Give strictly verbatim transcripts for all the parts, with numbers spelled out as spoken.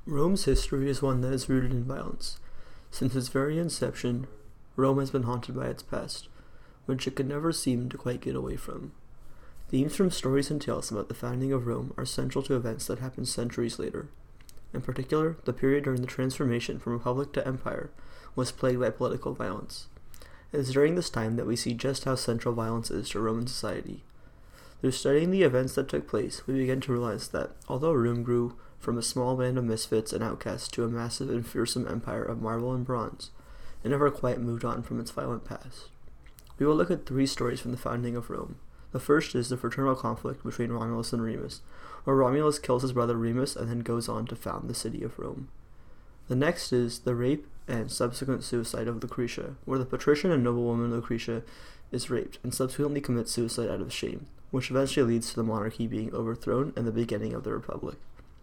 Rome's history is one that is rooted in violence. Since its very inception, Rome has been haunted by its past, which it could never seem to quite get away from. Themes from stories and tales about the founding of Rome are central to events that happened centuries later. In particular, the period during the transformation from republic to empire was plagued by political violence. It is during this time that we see just how central violence is to Roman society. Through studying the events that took place, we begin to realize that, although Rome grew from a small band of misfits and outcasts to a massive and fearsome empire of marble and bronze, it never quite moved on from its violent past. We will look at three stories from the founding of Rome. The first is the fraternal conflict between Romulus and Remus, where Romulus kills his brother Remus and then goes on to found the city of Rome. The next is the rape and subsequent suicide of Lucretia, where the patrician and noblewoman Lucretia is raped and subsequently commits suicide out of shame, which eventually leads to the monarchy being overthrown and the beginning of the Republic.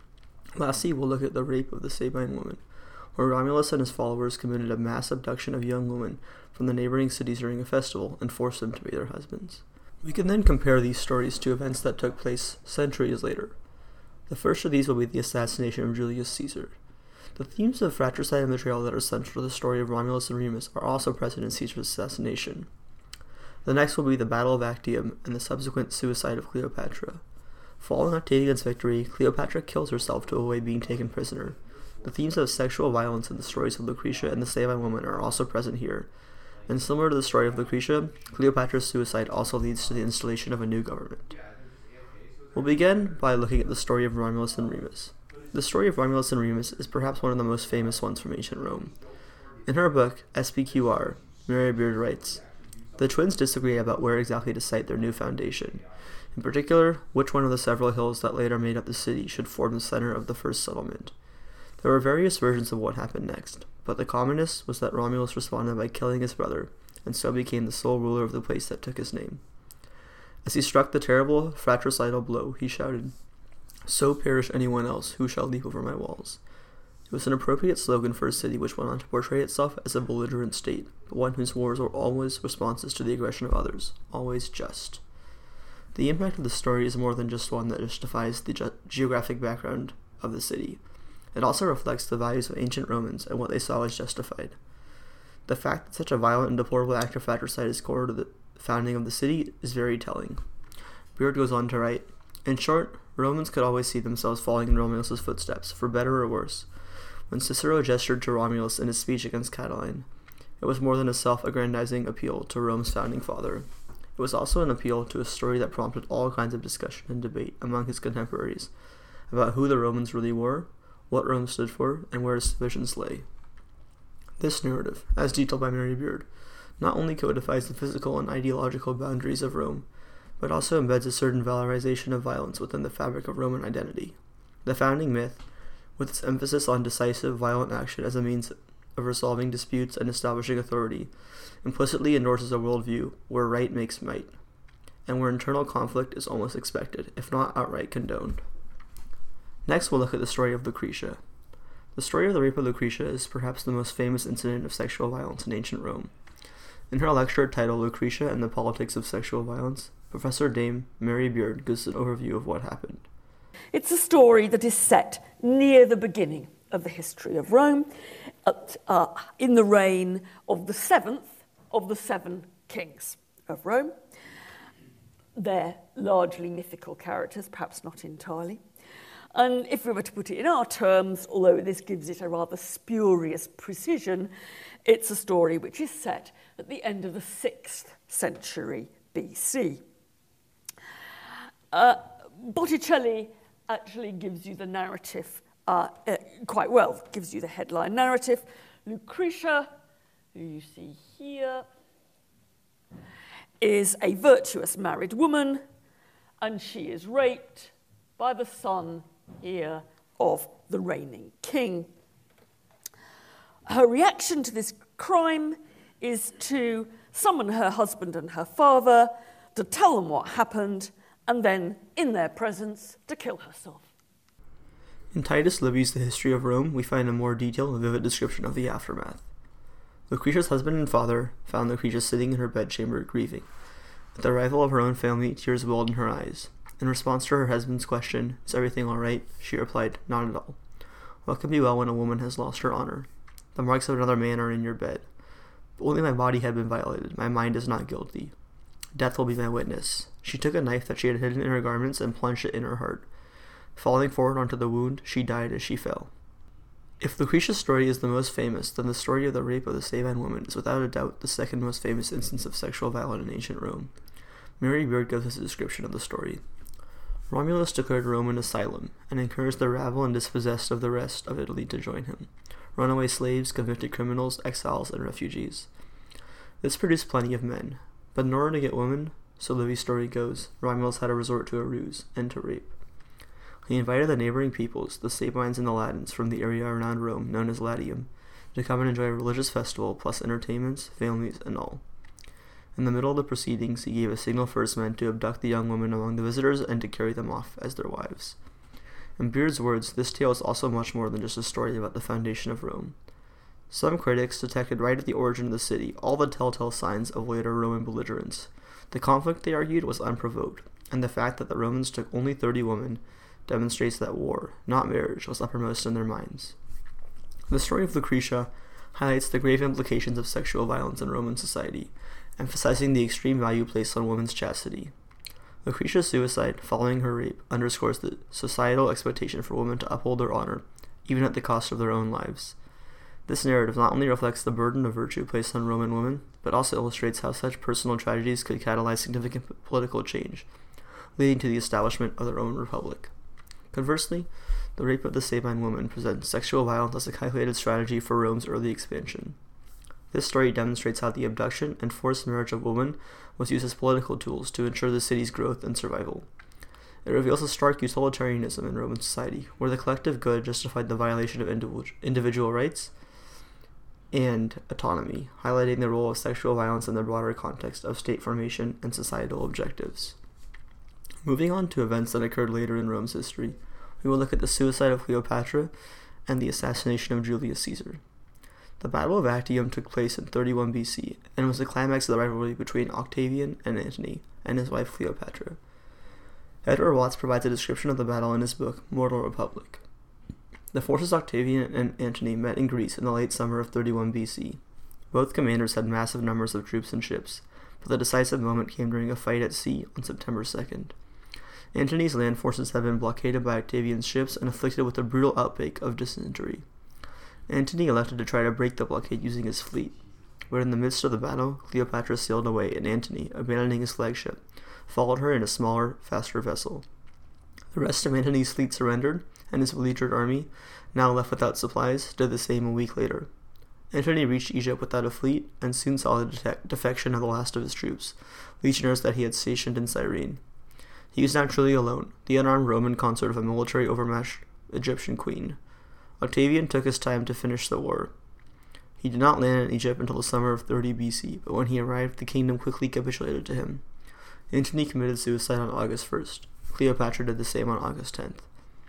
Lastly, we'll look at the rape of the Sabine woman, where Romulus and his followers committed a mass abduction of young women from the neighboring cities during a festival and forced them to be their husbands. We can then compare these stories to events that took place centuries later. The first of these will be the assassination of Julius Caesar. The themes of fratricide and betrayal that are central to the story of Romulus and Remus are also present in Caesar's assassination. The next will be the Battle of Actium and the subsequent suicide of Cleopatra. Following Octavian's victory, Cleopatra kills herself to avoid being taken prisoner. The themes of sexual violence in the stories of Lucretia and the Sabine woman are also present here. And similar to the story of Lucretia, Cleopatra's suicide also leads to the installation of a new government. We'll begin by looking at the story of Romulus and Remus. The story of Romulus and Remus is perhaps one of the most famous ones from ancient Rome. In her book, S P Q R, Mary Beard writes, "The twins disagree about where exactly to site their new foundation. In particular, which one of the several hills that later made up the city should form the center of the first settlement. There were various versions of what happened next, but the commonest was that Romulus responded by killing his brother, and so became the sole ruler of the place that took his name. As he struck the terrible fratricidal blow, he shouted, 'So perish anyone else who shall leap over my walls.' It was an appropriate slogan for a city which went on to portray itself as a belligerent state, but one whose wars were always responses to the aggression of others, always just. The impact of the story is more than just one that justifies the ge- geographic background of the city. It also reflects the values of ancient Romans and what they saw as justified. The fact that such a violent and deplorable act of fratricide is core to the founding of the city is very telling." Beard goes on to write, "In short, Romans could always see themselves following in Romulus' footsteps, for better or worse. When Cicero gestured to Romulus in his speech against Catiline, it was more than a self-aggrandizing appeal to Rome's founding father. It was also an appeal to a story that prompted all kinds of discussion and debate among his contemporaries about who the Romans really were, what Rome stood for, and where its divisions lay. This narrative, as detailed by Mary Beard, not only codifies the physical and ideological boundaries of Rome, but also embeds a certain valorization of violence within the fabric of Roman identity. The founding myth, with its emphasis on decisive, violent action as a means of resolving disputes and establishing authority, implicitly endorses a worldview where right makes might, and where internal conflict is almost expected, if not outright condoned. Next, we'll look at the story of Lucretia. The story of the rape of Lucretia is perhaps the most famous incident of sexual violence in ancient Rome. In her lecture titled Lucretia and the Politics of Sexual Violence, Professor Dame Mary Beard gives an overview of what happened. It's a story that is set near the beginning of the history of Rome, at, uh, in the reign of the seventh of the seven kings of Rome. They're largely mythical characters, perhaps not entirely. And if we were to put it in our terms, although this gives it a rather spurious precision, it's a story which is set at the end of the sixth century B C. Uh, Botticelli actually gives you the narrative uh, uh, quite well, gives you the headline narrative. Lucretia, who you see here, is a virtuous married woman, and she is raped by the son here of the reigning king. Her reaction to this crime is to summon her husband and her father, to tell them what happened, and then, in their presence, to kill herself. In Titus Livy's The History of Rome, we find a more detailed and vivid description of the aftermath. Lucretia's husband and father found Lucretia sitting in her bedchamber grieving. At the arrival of her own family, tears welled in her eyes. In response to her husband's question, "Is everything all right?" she replied, "Not at all." What can be well when a woman has lost her honor? The marks of another man are in your bed. But only my body had been violated. My mind is not guilty. Death will be my witness. She took a knife that she had hidden in her garments and plunged it in her heart. Falling forward onto the wound, she died as she fell. If Lucretia's story is the most famous, then the story of the rape of the Sabine woman is without a doubt the second most famous instance of sexual violence in ancient Rome. Mary Beard gives us a description of the story. Romulus took her to Roman asylum, and encouraged the rabble and dispossessed of the rest of Italy to join him. Runaway slaves, convicted criminals, exiles, and refugees. This produced plenty of men, but in order to get women, so Livy's story goes, Romulus had to resort to a ruse, and to rape. He invited the neighboring peoples, the Sabines and the Latins, from the area around Rome, known as Latium, to come and enjoy a religious festival, plus entertainments, families, and all. In the middle of the proceedings, he gave a signal for his men to abduct the young women among the visitors and to carry them off as their wives. In Beard's words, this tale is also much more than just a story about the foundation of Rome. Some critics detected right at the origin of the city all the telltale signs of later Roman belligerence. The conflict, they argued, was unprovoked, and the fact that the Romans took only thirty women demonstrates that war, not marriage, was uppermost in their minds. The story of Lucretia highlights the grave implications of sexual violence in Roman society, emphasizing the extreme value placed on women's chastity. Lucretia's suicide, following her rape, underscores the societal expectation for women to uphold their honor, even at the cost of their own lives. This narrative not only reflects the burden of virtue placed on Roman women, but also illustrates how such personal tragedies could catalyze significant political change, leading to the establishment of the Roman Republic. Conversely, the rape of the Sabine woman presents sexual violence as a calculated strategy for Rome's early expansion. This story demonstrates how the abduction and forced marriage of women was used as political tools to ensure the city's growth and survival. It reveals a stark utilitarianism in Roman society, where the collective good justified the violation of individual rights and autonomy, highlighting the role of sexual violence in the broader context of state formation and societal objectives. Moving on to events that occurred later in Rome's history, we will look at the suicide of Cleopatra and the assassination of Julius Caesar. The Battle of Actium took place in thirty-one B C and was the climax of the rivalry between Octavian and Antony and his wife Cleopatra. Edward Watts provides a description of the battle in his book, Mortal Republic. The forces Octavian and Antony met in Greece in the late summer of thirty-one B C. Both commanders had massive numbers of troops and ships, but the decisive moment came during a fight at sea on September second. Antony's land forces had been blockaded by Octavian's ships and afflicted with a brutal outbreak of dysentery. Antony elected to try to break the blockade using his fleet, but in the midst of the battle, Cleopatra sailed away, and Antony, abandoning his flagship, followed her in a smaller, faster vessel. The rest of Antony's fleet surrendered, and his beleaguered army, now left without supplies, did the same a week later. Antony reached Egypt without a fleet, and soon saw the de- defection of the last of his troops, legionaries that he had stationed in Cyrene. He was now truly alone, the unarmed Roman consort of a military overmatched Egyptian queen. Octavian took his time to finish the war. He did not land in Egypt until the summer of thirty B C, but when he arrived, the kingdom quickly capitulated to him. Antony committed suicide on August first. Cleopatra did the same on August tenth.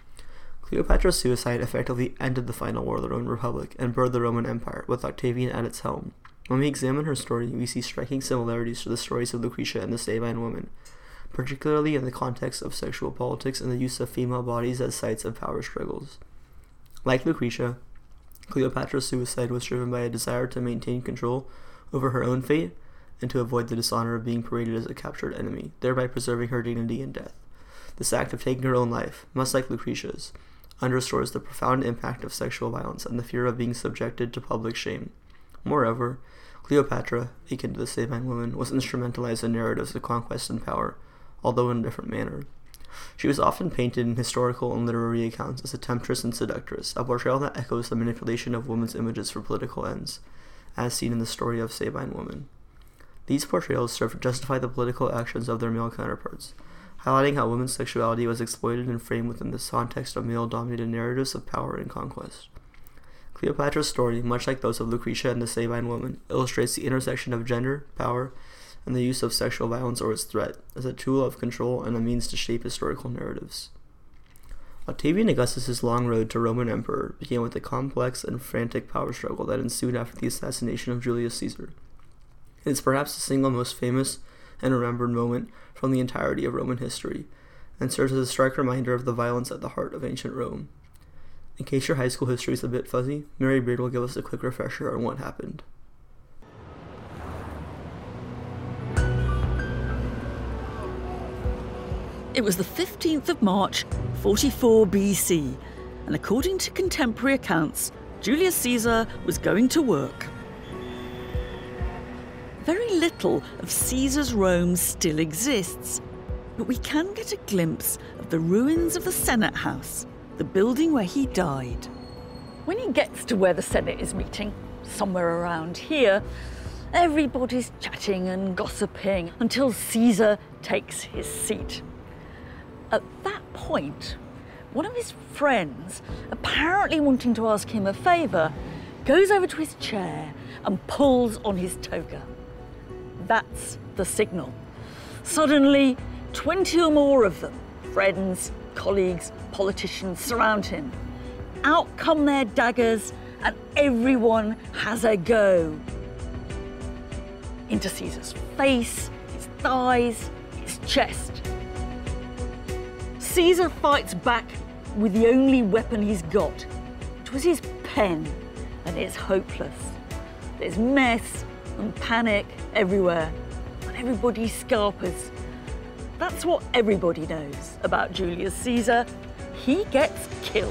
Cleopatra's suicide effectively ended the final war of the Roman Republic and birthed the Roman Empire, with Octavian at its helm. When we examine her story, we see striking similarities to the stories of Lucretia and the Sabine woman, particularly in the context of sexual politics and the use of female bodies as sites of power struggles. Like Lucretia, Cleopatra's suicide was driven by a desire to maintain control over her own fate and to avoid the dishonor of being paraded as a captured enemy, thereby preserving her dignity in death. This act of taking her own life, much like Lucretia's, underscores the profound impact of sexual violence and the fear of being subjected to public shame. Moreover, Cleopatra, akin to the Sabine woman, was instrumentalized in narratives of conquest and power, although in a different manner. She was often painted in historical and literary accounts as a temptress and seductress, a portrayal that echoes the manipulation of women's images for political ends, as seen in the story of Sabine woman. These portrayals serve to justify the political actions of their male counterparts, highlighting how women's sexuality was exploited and framed within this context of male-dominated narratives of power and conquest. Cleopatra's story, much like those of Lucretia and the Sabine woman, illustrates the intersection of gender, power, and the use of sexual violence or its threat as a tool of control and a means to shape historical narratives. Octavian Augustus' long road to Roman emperor began with the complex and frantic power struggle that ensued after the assassination of Julius Caesar. It is perhaps the single most famous and remembered moment from the entirety of Roman history, and serves as a stark reminder of the violence at the heart of ancient Rome. In case your high school history is a bit fuzzy, Mary Beard will give us a quick refresher on what happened. It was the fifteenth of March, forty-four B C, and according to contemporary accounts, Julius Caesar was going to work. Very little of Caesar's Rome still exists, but we can get a glimpse of the ruins of the Senate House, the building where he died. When he gets to where the Senate is meeting, somewhere around here, everybody's chatting and gossiping until Caesar takes his seat. At that point, one of his friends, apparently wanting to ask him a favour, goes over to his chair and pulls on his toga. That's the signal. Suddenly, twenty or more of them, friends, colleagues, politicians, surround him. Out come their daggers, and everyone has a go. Into Caesar's face, his thighs, his chest. Caesar fights back with the only weapon he's got. It was his pen, and it's hopeless. There's mess and panic everywhere, and everybody scarpers. That's what everybody knows about Julius Caesar. He gets killed.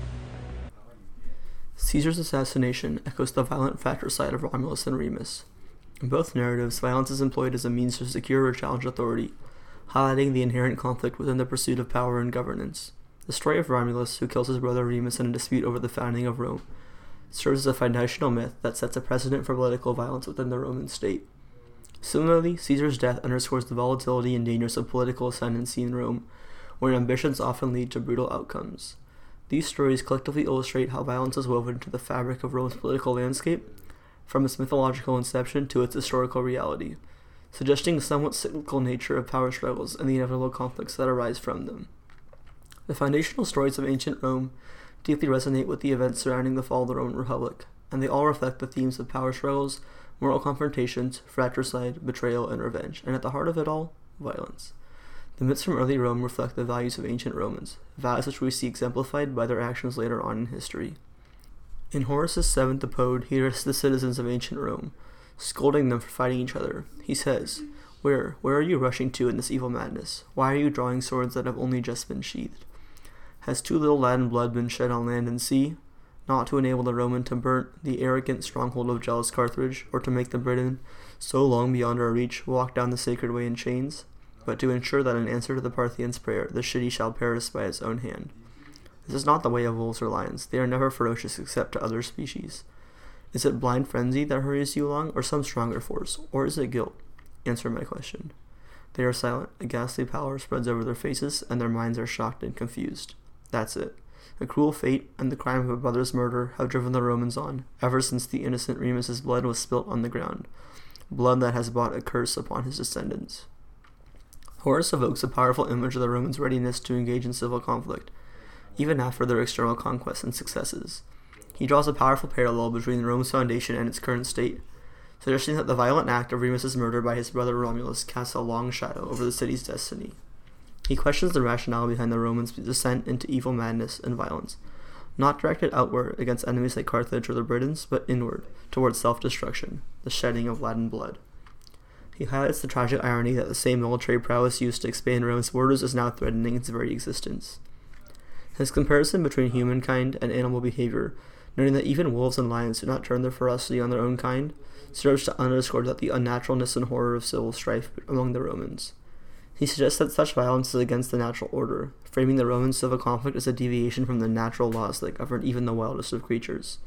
Caesar's assassination echoes the violent fratricide of Romulus and Remus. In both narratives, violence is employed as a means to secure or challenge authority, highlighting the inherent conflict within the pursuit of power and governance. The story of Romulus, who kills his brother Remus in a dispute over the founding of Rome, serves as a foundational myth that sets a precedent for political violence within the Roman state. Similarly, Caesar's death underscores the volatility and dangers of political ascendancy in Rome, where ambitions often lead to brutal outcomes. These stories collectively illustrate how violence is woven into the fabric of Rome's political landscape, from its mythological inception to its historical reality, suggesting the somewhat cyclical nature of power struggles and the inevitable conflicts that arise from them. The foundational stories of ancient Rome deeply resonate with the events surrounding the fall of the Roman Republic, and they all reflect the themes of power struggles, moral confrontations, fratricide, betrayal, and revenge, and at the heart of it all, violence. The myths from early Rome reflect the values of ancient Romans, values which we see exemplified by their actions later on in history. In Horace's Seventh Ode, he addresses the citizens of ancient Rome, scolding them for fighting each other. He says, Where, where are you rushing to in this evil madness? Why are you drawing swords that have only just been sheathed? Has too little Latin blood been shed on land and sea, not to enable the Roman to burn the arrogant stronghold of jealous Carthage, or to make the Briton, so long beyond our reach, walk down the sacred way in chains, but to ensure that in answer to the Parthian's prayer, the city shall perish by its own hand? This is not the way of wolves or lions. They are never ferocious except to other species. Is it blind frenzy that hurries you along, or some stronger force, or is it guilt? Answer my question. They are silent, a ghastly pallor spreads over their faces, and their minds are shocked and confused. That's it. The cruel fate and the crime of a brother's murder have driven the Romans on, ever since the innocent Remus's blood was spilt on the ground, blood that has brought a curse upon his descendants. Horace evokes a powerful image of the Romans' readiness to engage in civil conflict, even after their external conquests and successes. He draws a powerful parallel between Rome's foundation and its current state, suggesting that the violent act of Remus's murder by his brother Romulus casts a long shadow over the city's destiny. He questions the rationale behind the Romans' descent into evil madness and violence, not directed outward against enemies like Carthage or the Britons, but inward, towards self-destruction, the shedding of Latin blood. He highlights the tragic irony that the same military prowess used to expand Rome's borders is now threatening its very existence. His comparison between humankind and animal behavior, noting that even wolves and lions do not turn their ferocity on their own kind, serves to underscore that the unnaturalness and horror of civil strife among the Romans. He suggests that such violence is against the natural order, framing the Roman civil conflict as a deviation from the natural laws that govern even the wildest of creatures.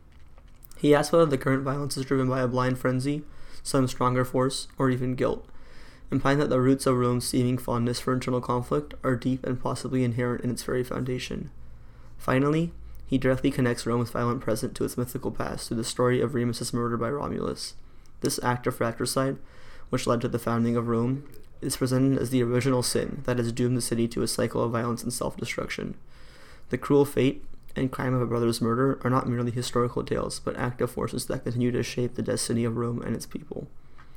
He asks whether the current violence is driven by a blind frenzy, some stronger force, or even guilt, implying that the roots of Rome's seeming fondness for internal conflict are deep and possibly inherent in its very foundation. Finally, he directly connects Rome's violent present to its mythical past through the story of Remus's murder by Romulus. This act of fratricide, which led to the founding of Rome, is presented as the original sin that has doomed the city to a cycle of violence and self-destruction. The cruel fate and crime of a brother's murder are not merely historical tales, but active forces that continue to shape the destiny of Rome and its people.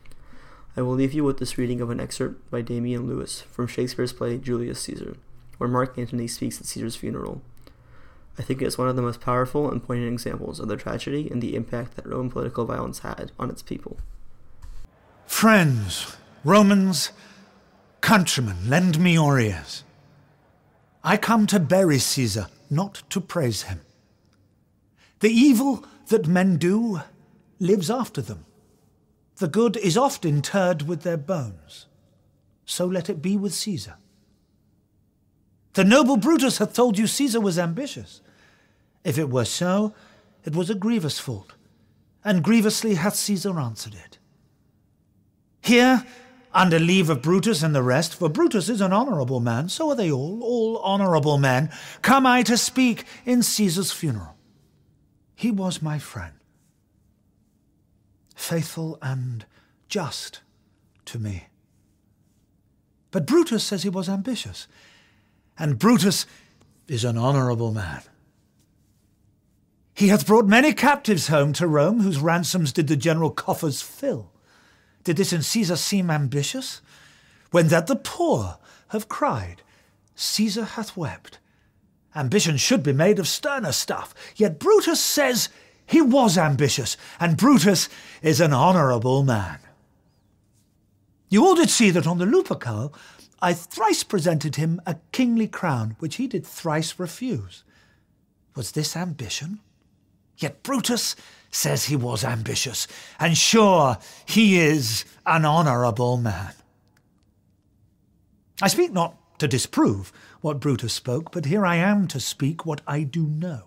I will leave you with this reading of an excerpt by Damian Lewis from Shakespeare's play Julius Caesar, where Mark Antony speaks at Caesar's funeral. I think it's one of the most powerful and poignant examples of the tragedy and the impact that Roman political violence had on its people. Friends, Romans, countrymen, lend me your ears. I come to bury Caesar, not to praise him. The evil that men do lives after them. The good is oft interred with their bones. So let it be with Caesar. The noble Brutus hath told you Caesar was ambitious. If it were so, it was a grievous fault, and grievously hath Caesar answered it. Here, under leave of Brutus and the rest, for Brutus is an honourable man, so are they all, all honourable men, come I to speak in Caesar's funeral. He was my friend, faithful and just to me. But Brutus says he was ambitious, and Brutus is an honourable man. He hath brought many captives home to Rome, whose ransoms did the general coffers fill. Did this in Caesar seem ambitious? When that the poor have cried, Caesar hath wept. Ambition should be made of sterner stuff, yet Brutus says he was ambitious, and Brutus is an honourable man. You all did see that on the Lupercal I thrice presented him a kingly crown, which he did thrice refuse. Was this ambition? Yet Brutus says he was ambitious, and sure he is an honourable man. I speak not to disprove what Brutus spoke, but here I am to speak what I do know.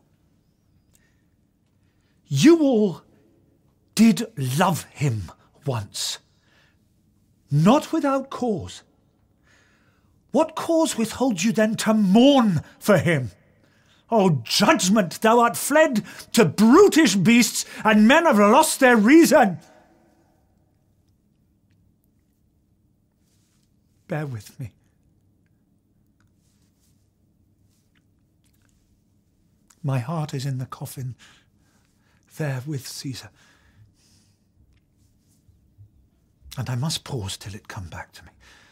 You all did love him once, not without cause. What cause withholds you then to mourn for him? O judgment, thou art fled to brutish beasts, and men have lost their reason. Bear with me. My heart is in the coffin, there with Caesar. And I must pause till it come back to me.